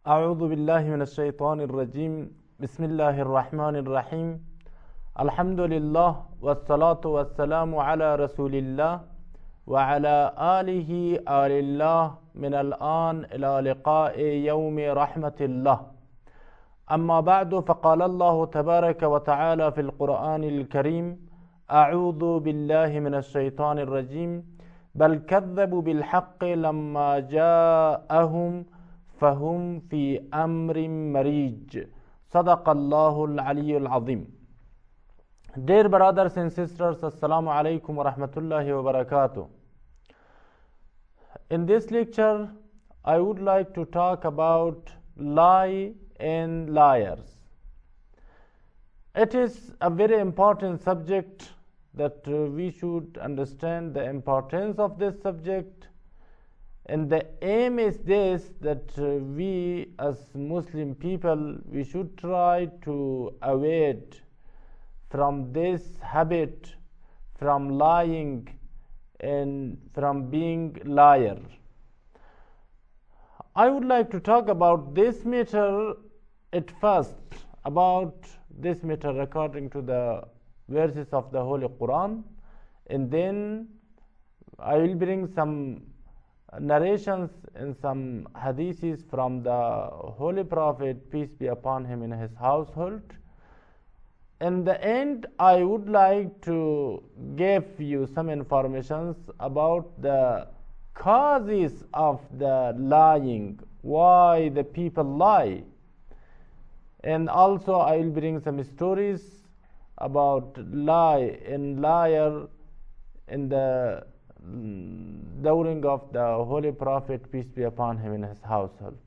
أعوذ بالله من الشيطان الرجيم بسم الله الرحمن الرحيم الحمد لله والصلاة والسلام على رسول الله وعلى آله آل الله من الآن إلى لقاء يوم رحمة الله. أما بعد، فقال الله تبارك وتعالى في القرآن الكريم: أعوذ بالله من الشيطان الرجيم بل كذبوا بالحق لما جاءهم فهم في أمر مريج. صدق الله العلي العظيم. Dear brothers and sisters, Assalamu alaikum wa rahmatullahi wa barakatuh. In this lecture, I would like to talk about lie and liars. It is a very important subject that we should understand the importance of this subject. And the aim is this, that we as Muslim people, we should try to avoid from this habit, from lying and from being liar. I would like to talk about this matter at first, about this matter according to the verses of the Holy Quran, and then I will bring some narrations and some hadiths from the Holy Prophet, peace be upon him, in his household. In the end, I would like to give you some informations about the causes of the lying, why the people lie. And also I will bring some stories about lie and liar in the during of the Holy Prophet, peace be upon him, in his household.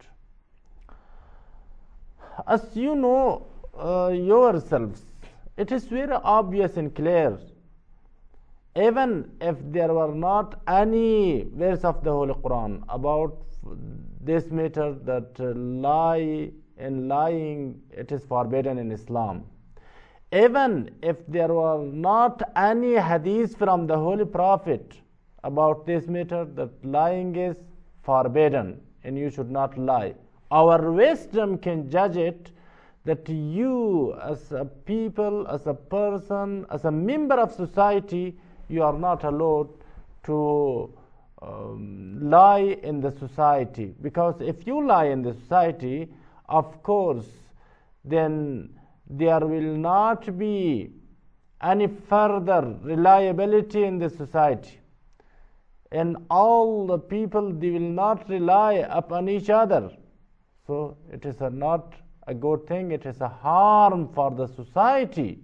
As you know yourselves, it is very obvious and clear, even if there were not any verse of the Holy Quran about this matter, that lie and lying, it is forbidden in Islam. Even if there were not any hadith from the Holy Prophet about this matter, that lying is forbidden and you should not lie, our wisdom can judge it, that you as a people, as a person, as a member of society, you are not allowed to lie in the society. Because if you lie in the society, of course, then there will not be any further reliability in the society. And all the people, they will not rely upon each other. So it is not a good thing, it is a harm for the society.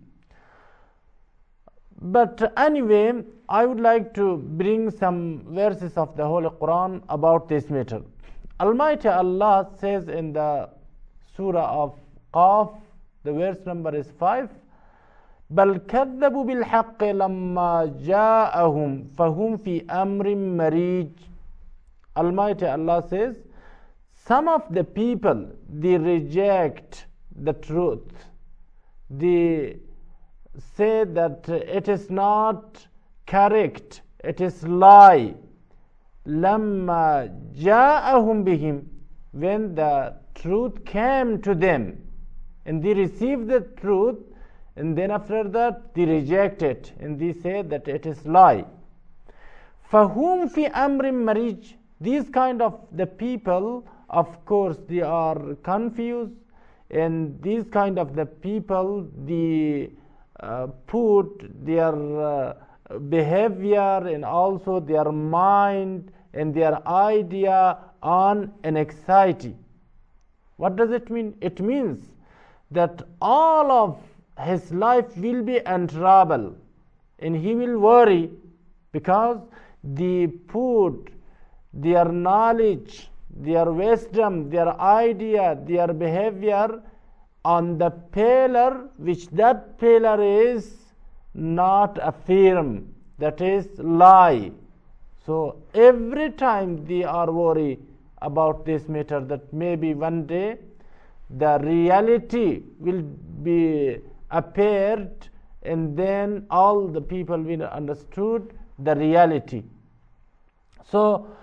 But anyway, I would like to bring some verses of the Holy Quran about this matter. Almighty Allah says in the Surah of Qaf, the verse number is 5, بل كذبوا بالحق لما جاءهم فهم في أمر مريج. Almighty Allah says, some of the people, they reject the truth. They say that it is not correct, it is lie. لما جاءهم بهم, when the truth came to them and they received the truth, and then after that they reject it and they say that it is lie. فَهُمْ فِي أَمْرٍ مَرِيجٍ. These kind of the people, of course, they are confused, and these kind of the people, they put their behavior and also their mind and their idea on an anxiety. What does it mean? It means that all of his life will be in trouble and he will worry, because they put their knowledge, their wisdom, their idea, their behavior on the pillar, which that pillar is not a firm, that is lie. So every time they are worried about this matter, that maybe one day the reality will be appeared, and then all the people will understood the reality. So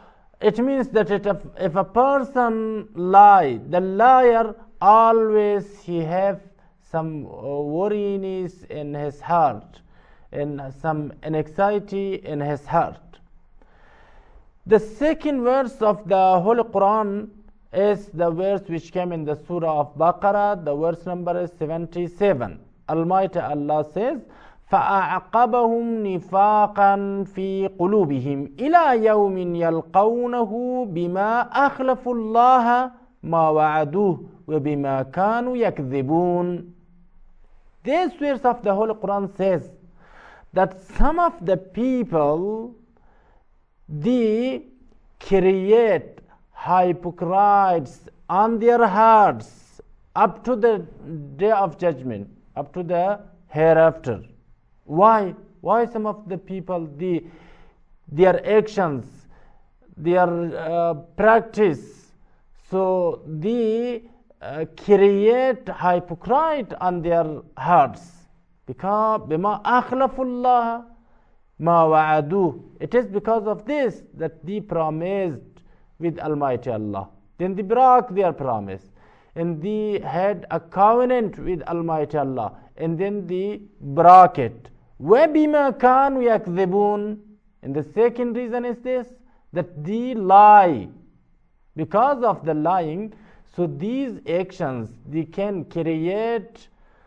it means that if a person lie, the liar always he have some worriness in his heart, and some anxiety in his heart. The second verse of the Holy Quran is the verse which came in the Surah of Baqarah. The verse number is 77. Almighty Allah says, فَأَعْقَبَهُمْ نِفَاقًا فِي قُلُوبِهِمْ إِلَى يَوْمٍ يَلْقَوْنَهُ بِمَا أَخْلَفُوا اللَّهَ مَا وَعَدُوهُ وَبِمَا كَانُوا يَكْذِبُونَ. This verse of the Holy Quran says that some of the people, they create hypocrites on their hearts up to the day of judgment, up to the hereafter. Why some of the people, their actions, their practice, so they create hypocrite on their hearts, because bima akhlafullah ma wa'adu. It is because of this that they promised with Almighty Allah, then they broke their promise, and they had a covenant with Almighty Allah, and then they broke it. وَبِمَا كَانُوا يَكْذِبُونَ. And the second reason is this, that they lie. Because of the lying, so these actions, they can create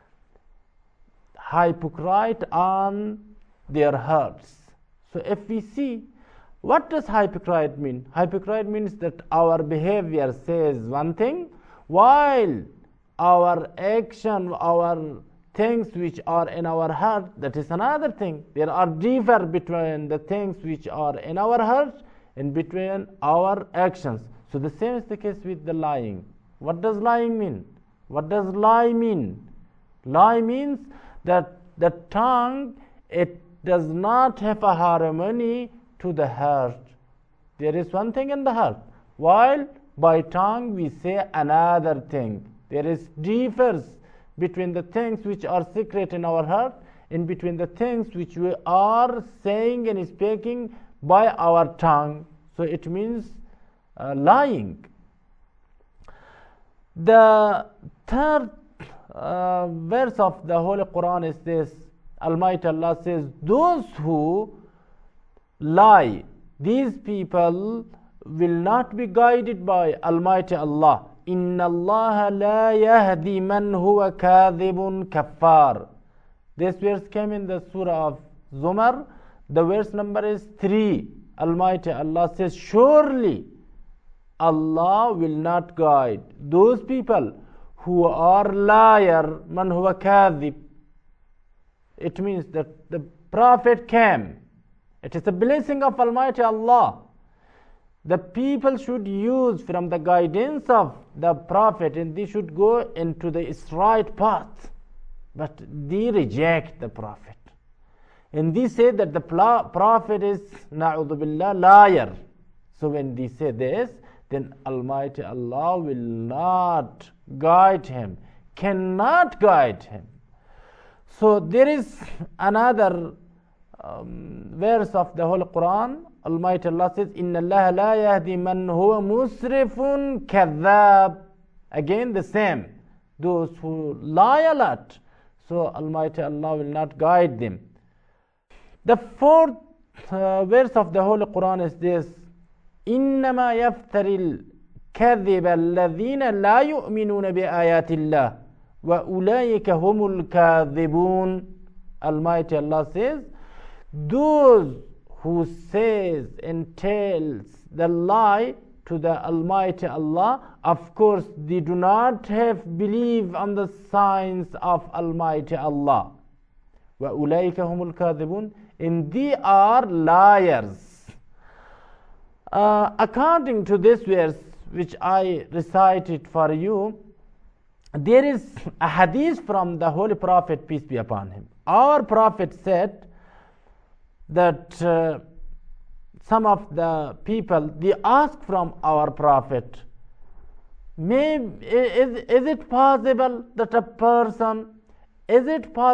hypocrite on their hearts. So if we see, what does hypocrite mean? Hypocrite means that our behavior says one thing, while our action, our things which are in our heart, that is another thing. There are difference between the things which are in our heart and between our actions. So the same is the case with the lying. What does lying mean? What does lie mean? Lie means that the tongue, it does not have a harmony to the heart. There is one thing in the heart, while by tongue we say another thing. There is difference between the things which are secret in our heart and between the things which we are saying and speaking by our tongue. So it means lying. The third verse of the Holy Quran is this. Almighty Allah says, those who lie, these people will not be guided by Almighty Allah. Inna Allah la yahdi man huwa kadhibun kaffar. This verse came in the Surah of Zumar. The verse number is 3. Almighty Allah says, surely Allah will not guide those people who are liar, man huwa kadhib. It means that the Prophet came. It is a blessing of Almighty Allah. The people should use from the guidance of the Prophet, and they should go into the right path. But they reject the Prophet. And they say that the Prophet is, na'udhu billah, liar. So when they say this, then Almighty Allah will not guide him, cannot guide him. So there is another verse of the Holy Quran. Almighty Allah says, Inna Allah la yahdi man huwa musrifun kadhab. Again the same, those who lie a lot. So Almighty Allah will not guide them. The fourth verse of the Holy Quran is this. إنما يفتري الكذب الذين لا يؤمنون بآيات الله وأولئك هم الكاذبون. Almighty Allah says, those who says and tells the lie to the Almighty Allah, of course they do not have belief on the signs of Almighty Allah. وَأُولَٰئِكَ هُمُ الْكَاذِبُونَ. And they are liars. According to this verse which I recited for you, there is a hadith from the Holy Prophet, peace be upon him. Our Prophet said that some of the people, they ask from our Prophet, is it possible that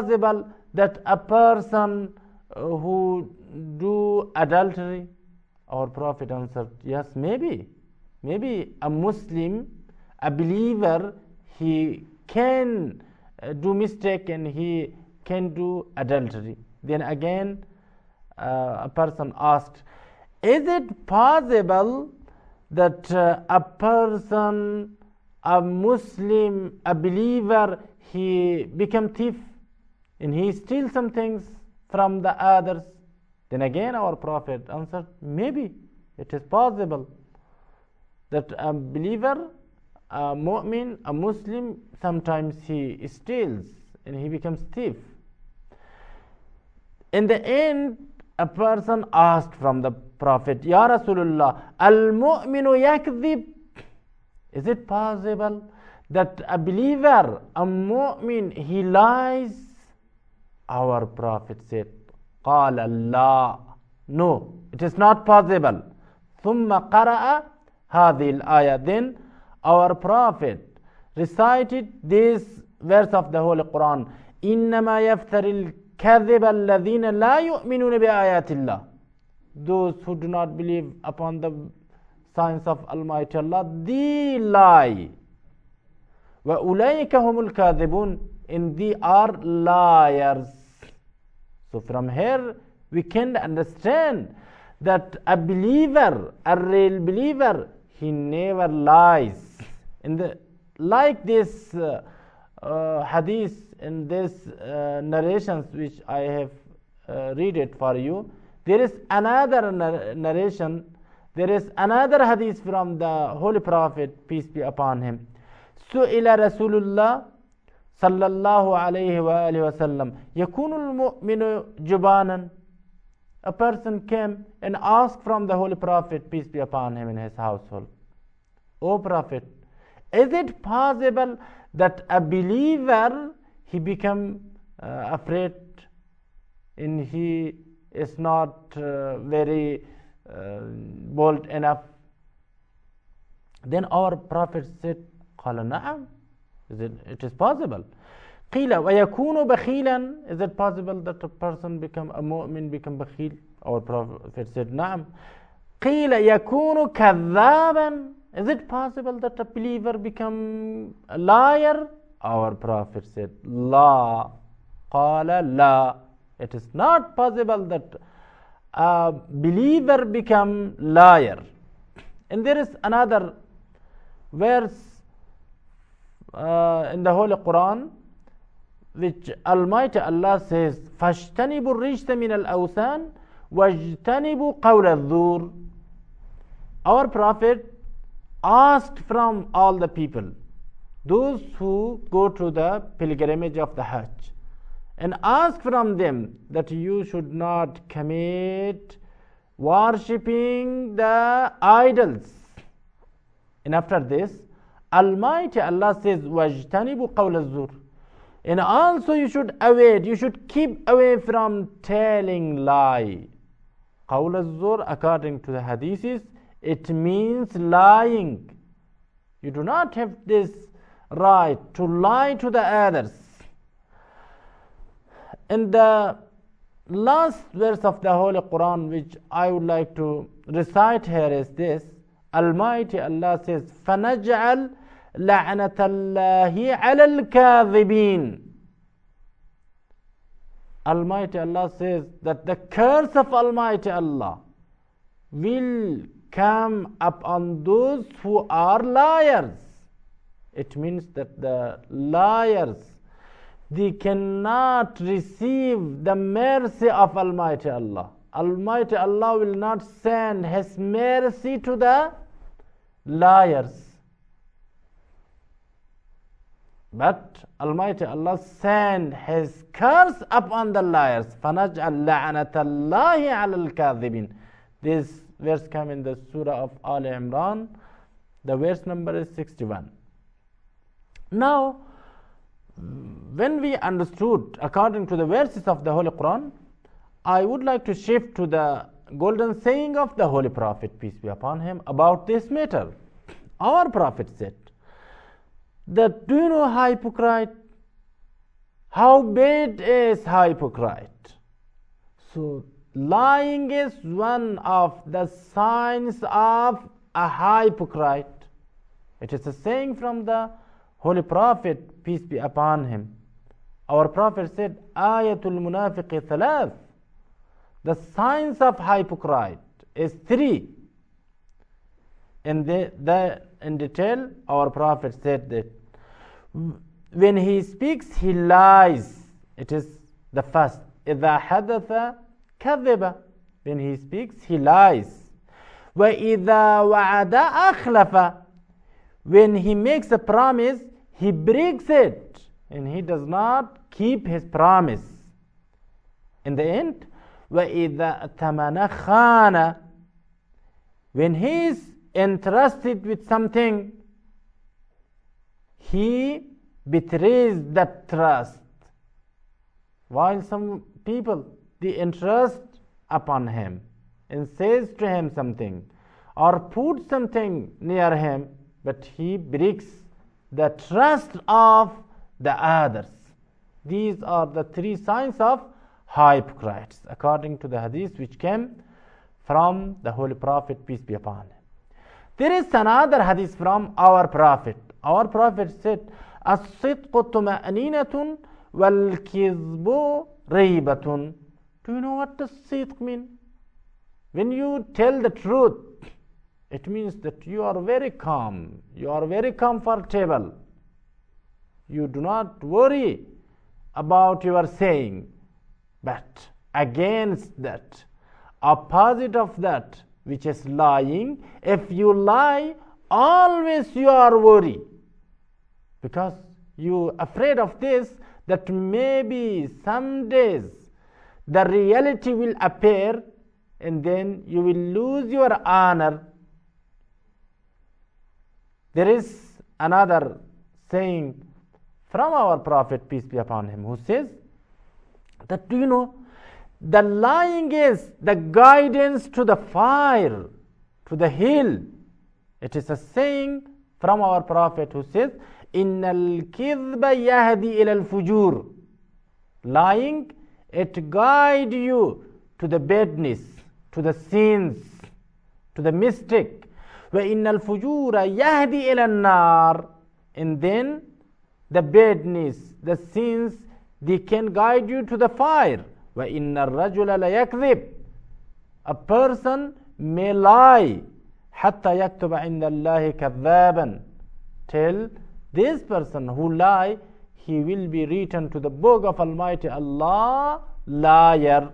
a person who do adultery Our Prophet answered, yes, maybe. Maybe a Muslim, a believer, he can do mistake and he can do adultery. Then again, a person asked, is it possible that a person, a Muslim, a believer, he become thief and he steals some things from the others? Then again our Prophet answered, maybe it is possible that a believer, a mu'min, a Muslim, sometimes he steals and he becomes thief. In the end, a person asked from the Prophet, Ya Rasulullah, al-mu'minu yakdhib. Is it possible that a believer, a mu'min, he lies? Our Prophet said, قال لا. No, it is not possible. ثم قرأ هذه الآية. Then our Prophet recited this verse of the Holy Quran. إنما يفتر الكذب الذين لا يؤمنون بآيات الله. Those who do not believe upon the signs of Almighty Allah, they lie. وَأُولَئِكَ هُمُ الْكَاذِبُونَ. And they are liars. So from here we can understand that a believer, a real believer, he never lies. Like this hadith and this narrations which I have read it for you, there is another narration, there is another hadith from the Holy Prophet, peace be upon him. سئل رسول الله صلى الله عليه وآله وسلم يكون المؤمن جبانا. A person came and asked from the Holy Prophet, peace be upon him, in his household, O Prophet, is it possible that a believer, he become afraid and he is not very bold enough? Then our Prophet said, قال نعم. It is possible. قيل ويكون بخيلا. Is it possible that a person become a mu'min, become bakhil? Our Prophet said نعم. قيل يكون كذابا. Is it possible that a believer become a liar? Our Prophet said لا. قال لا. It is not possible that a believer become liar. And there is another verse in the Holy Quran which Almighty Allah says, فَاجْتَنِبُوا الرِّجْسَ مِنَ الْأَوْثَانِ وَاجْتَنِبُوا قَوْلَ الزُّورِ. Our Prophet asked from all the people, those who go to the pilgrimage of the Hajj, and ask from them that you should not commit worshipping the idols. And after this, Almighty Allah says, وَاجْتَنِبُوا قَوْلَ الزُّورِ. And also you should avoid, you should keep away from telling lie. قَوْلَ الزُّورِ, according to the hadiths, it means lying. You do not have this right to lie to the others. And the last verse of the Holy Quran which I would like to recite here is this. Almighty Allah says, فَنَجْعَلْ لَعْنَةَ اللَّهِ عَلَى الْكَاذِبِينَ. Almighty Allah says that the curse of Almighty Allah will come upon those who are liars. It means that the liars, they cannot receive the mercy of Almighty Allah. Almighty Allah will not send His mercy to the liars. But Almighty Allah send His curse upon the liars. فَنَجْعَلْ لَعْنَةَ اللَّهِ عَلَى الْكَاذِبِينَ. This verse comes in the Surah of Al Imran. The verse number is 61. Now, when we understood according to the verses of the Holy Quran, I would like to shift to the golden saying of the Holy Prophet, peace be upon him, about this matter. Our Prophet said that, do you know hypocrite? How bad is hypocrite? So lying is one of the signs of a hypocrite. It is a saying from the Holy Prophet, peace be upon him. Our Prophet said, Ayatul Munafiqi thalath. The signs of hypocrite is 3. In detail, our Prophet said that when he speaks, he lies. It is the first. إِذَا حَدَثَ كَذِبَ. When he speaks, he lies. وَإِذَا وَعَدَ أَخْلَفَ. When he makes a promise, he breaks it, and he does not keep his promise. In the end, وَإِذَا أَتَمَنَ خَانَ. When he is entrusted with something, he betrays that trust. While some people, they entrust upon him and says to him something or put something near him, but he breaks the trust of the others. These are the 3 signs of hypocrites, according to the hadith which came from the Holy Prophet, peace be upon him. There is another hadith from our Prophet. Our Prophet said, الصدق طمأنينة والكذب ريبة. Do you know what does sidq mean? When you tell the truth, it means that you are very calm, you are very comfortable, you do not worry about your saying. But against that, opposite of that, which is lying, if you lie, always you are worried, because you are afraid of this, that maybe some days the reality will appear and then you will lose your honor. There is another saying from our Prophet, peace be upon him, who says that, do you know, the lying is the guidance to the fire, to the hell. It is a saying from our Prophet who says, Innal kidba yahdi ila al-fujur. Lying, it guides you to the badness, to the sins, to the mistake. Wa innal fujura yahdi ila an-nar. And then the badness, the sins, they can guide you to the fire. Wa inna ar-rajula la yakdhib. A person may lie hatta yaktuba inda Allahi kadhaban, till this person who lie, he will be written to the book of Almighty Allah liar.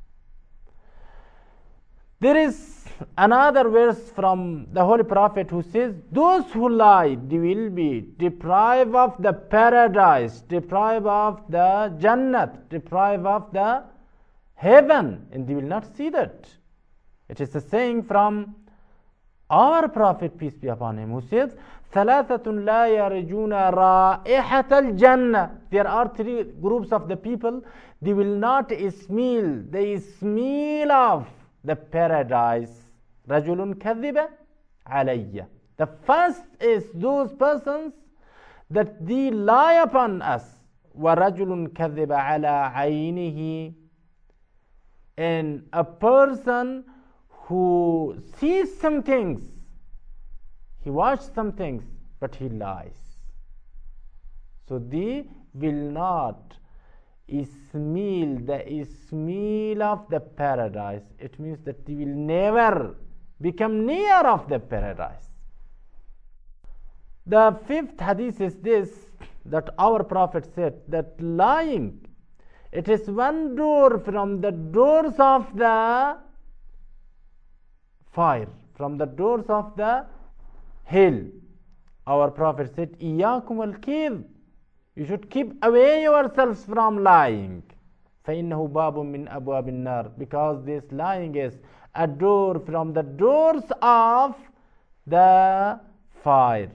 There is another verse from the Holy Prophet who says, those who lie, they will be deprived of the paradise, deprived of the Jannat, deprived of the heaven, and they will not see that. It is a saying from our Prophet, peace be upon him, who says, ثلاثة لا يرجون رائحة الجنة. There are 3 groups of the people, they will not smell the smell of the paradise. رجل كذب علي. The first is those persons that they lie upon us. ورجل كذب على عينه. And a person who sees some things, he watches some things, but he lies. So they will not smell the smell of the paradise. It means that they will never become near of the paradise. The 5th hadith is this, that our Prophet said that lying, it is one door from the doors of the fire, from the doors of the hell. Our Prophet said, Iyakum al-kidh. You should keep away yourselves from lying. فَإِنَّهُ بَابٌ مِّنْ أَبْوَابِ النَّارِ. Because this lying is a door from the doors of the fire.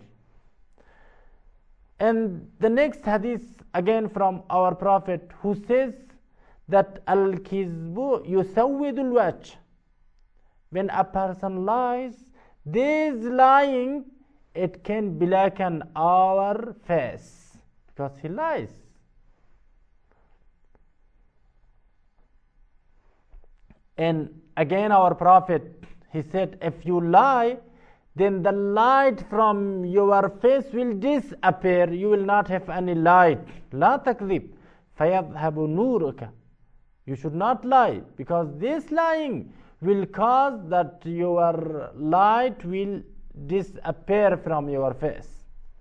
And the next hadith again from our Prophet, who says that al-kizbu yusawwidul wajh. When a person lies, this lying, it can blacken our face, because he lies. And again our Prophet, he said, if you lie, then the light from your face will disappear. You will not have any light. لا تكذب فيذهب نورك. You should not lie, because this lying will cause that your light will disappear from your face.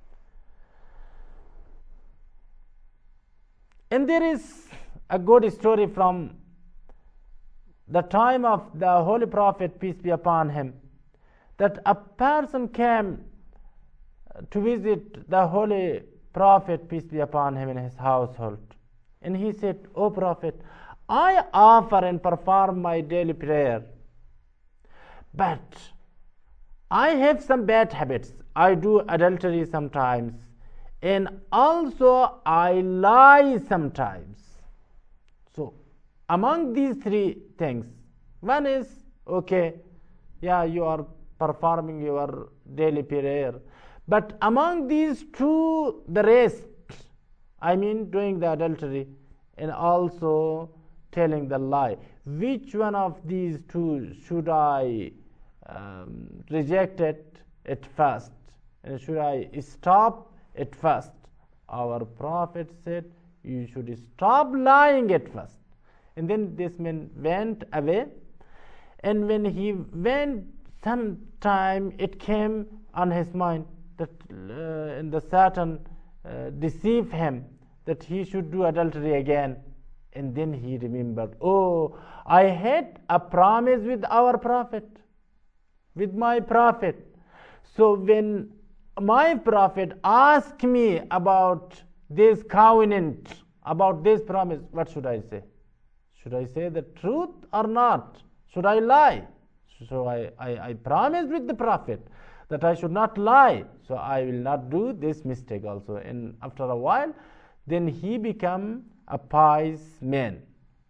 And there is a good story from the time of the Holy Prophet, peace be upon him, that a person came to visit the Holy Prophet, peace be upon him, in his household. And he said, O Prophet, I offer and perform my daily prayer, but I have some bad habits. I do adultery sometimes, and also I lie sometimes. So among these three things, one is, okay, yeah, you are performing your daily prayer, but among these two, the rest, I mean doing the adultery and also telling the lie, which one of these two should I reject it at first, and should I stop at first? Our Prophet said, you should stop lying at first. And then this man went away, and when he went, sometime it came on his mind that and the Satan deceived him that he should do adultery again. And then he remembered, oh, I had a promise with our Prophet, with my Prophet. So when my Prophet asked me about this covenant, about this promise, what should I say? Should I say the truth or not? Should I lie? So I promised with the Prophet that I should not lie, so I will not do this mistake also. And after a while, then he became a pious man.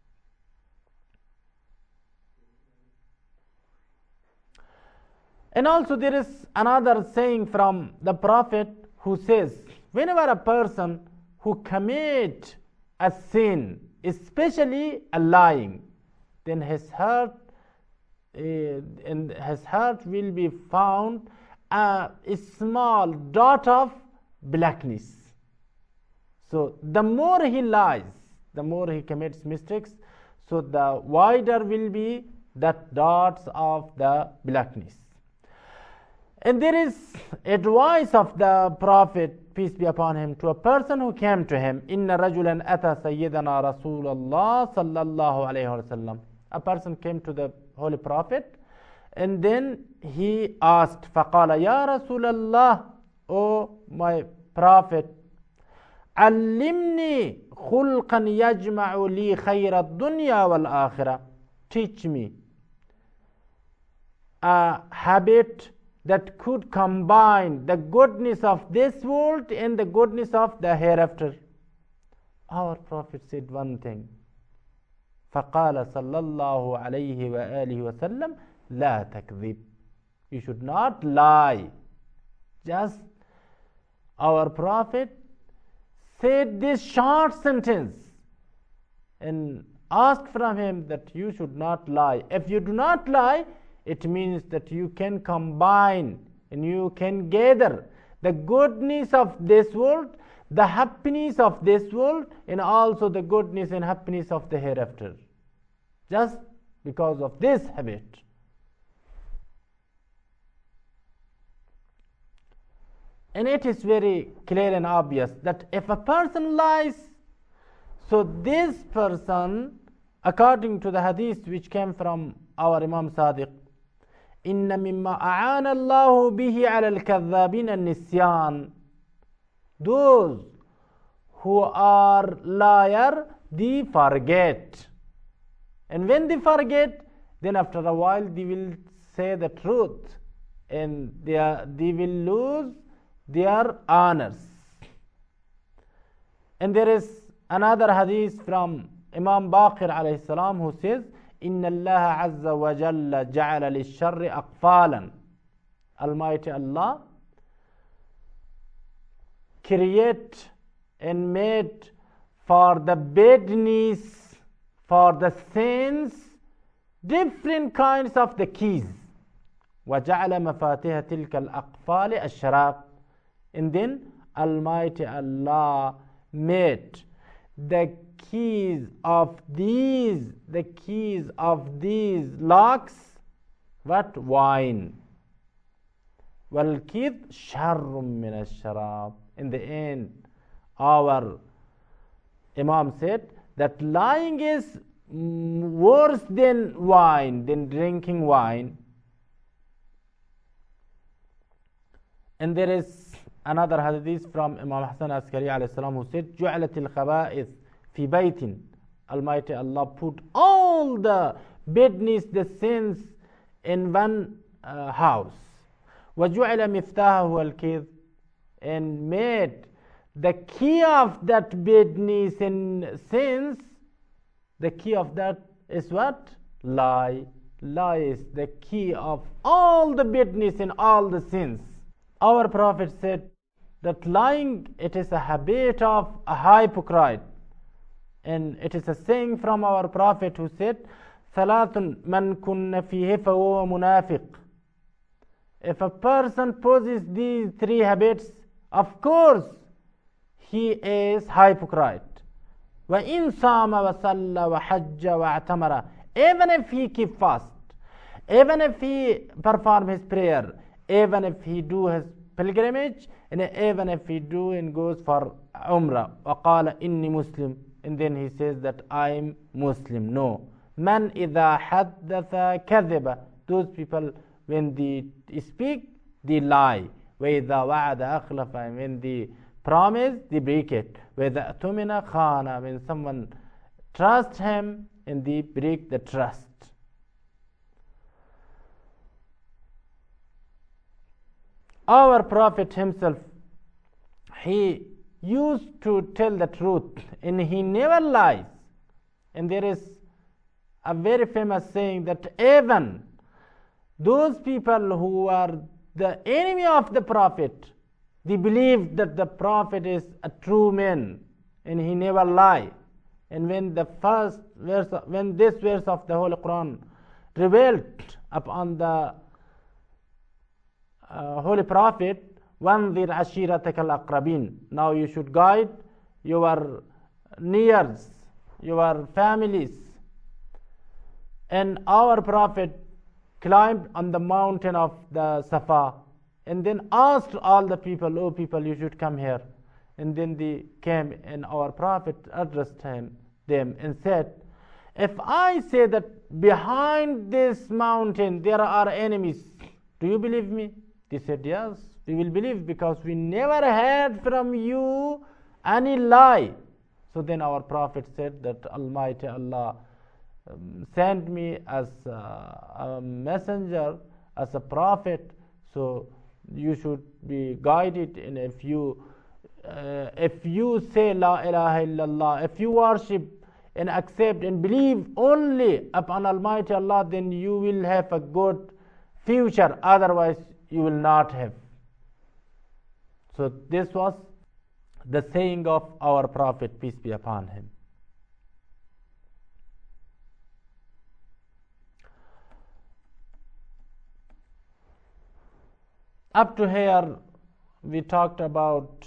And also there is another saying from the Prophet who says, whenever a person who commits a sin, especially a lying, then his heart will be found a small dot of blackness. So the more he lies, the more he commits mistakes, so the wider will be that dots of the blackness. And there is advice of the Prophet, peace be upon him, to a person who came to him. Inna rajulan ata sayyidana Rasulullah sallallahu alayhi wasallam. A person came to the Holy Prophet, and then he asked, faqala ya Rasulallah, O my Prophet, allimni khulqan yajma'u li khayra dunya wal akhirah. Teach me a habit that could combine the goodness of this world and the goodness of the hereafter. Our Prophet said one thing. فَقَالَ صَلَّى اللَّهُ عَلَيْهِ وَآلِهِ وَسَلَّمَ لَا تَكْذِبْ. You should not lie. Just our Prophet said this short sentence and asked from him that you should not lie. If you do not lie, it means that you can combine and you can gather the goodness of this world, the happiness of this world, and also the goodness and happiness of the hereafter, just because of this habit. And it is very clear and obvious that if a person lies, so this person, according to the hadith which came from our Imam Sadiq, إن مما أعان الله به على الكذابين النسيان. Those who are liar, they forget. And when they forget, then after a while they will say the truth, and they will lose their honors. And there is another hadith from Imam Baqir alayhi salam who says, إن الله عز وجل جعل للشر أقفالا. Almighty Allah create and made for the badness, for the sins, different kinds of the keys. وَجَعَلَ مَفَاتِحَ تِلْكَ الْأَقْفَالِ الشَّرَابِ. And then Almighty Allah made the keys of these locks what? Wine. وَالْكِذْ شَرٌّ مِّنَ الشَّرَابِ. In the end, our Imam said that lying is worse than wine, than drinking wine. And there is another hadith from Imam Hassan Askari alayhi salam who said, جُعْلَتِ الْخَبَائِثِ فِي بَيْتٍ. Almighty Allah put all the badness, the sins in one house. وَجُعْلَ مِفْتَاحَهُ الْكِذْبِ. And made the key of that badness and sins, the key of that is what? Lie. Lie is the key of all the badness and all the sins. Our Prophet said that lying, it is a habit of a hypocrite. And it is a saying from our Prophet who said, ثَلَاثٌ مَنْ كُنَّ فِيهِ فَهُوَ مُنَافِقٌ. If a person possesses these three habits, of course, he is hypocrite. وَإِنْ صَامَ وَصَلَّى وَحَجَّ وَاعْتَمَرَ. Even if he keep fast, even if he perform his prayer, even if he do his pilgrimage, and even if he do and goes for Umrah, وَقَالَ إِنِّي Muslim. And then he says that I am Muslim. No. مَنْ إِذَا حَدَّثَ كَذِبَ. Those people, when they speak, they lie. وَإِذَا وَعَدَ أَخْلَفَ. When they promise, they break it. وَإِذَا أَتُمِنَ خَانَ. When someone trusts him, and they break the trust. Our Prophet himself, he used to tell the truth, and he never lies. And there is a very famous saying that even those people who are the enemy of the Prophet, they believe that the Prophet is a true man, and he never lie. And when this verse of the Holy Quran revealed upon the Holy Prophet, وَانْذِرْ عَشِيرَتَكَ الْأَقْرَبِينَ. Now you should guide your nears, your families. And our Prophet climbed on the mountain of the Safa, and then asked all the people, oh people, you should come here. And then they came, and our Prophet addressed them and said, if I say that behind this mountain there are enemies, do you believe me? They said, yes, we will believe, because we never heard from you any lie. So then our Prophet said that Almighty Allah sent me as a messenger, as a prophet, so you should be guided. And if you say La ilaha illallah, if you worship and accept and believe only upon Almighty Allah, then you will have a good future, otherwise you will not have. So this was the saying of our Prophet, peace be upon him. Up to here we talked about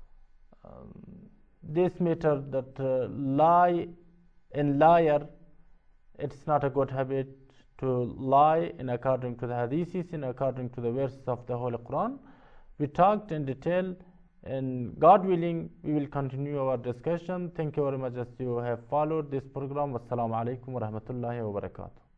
this matter that lie and liar, it's not a good habit to lie in according to the hadiths, in according to the verses of the Holy Quran. We talked in detail, and God willing we will continue our discussion. Thank you very much as you have followed this program. Wassalamu alaikum wa rahmatullahi wa barakatuh.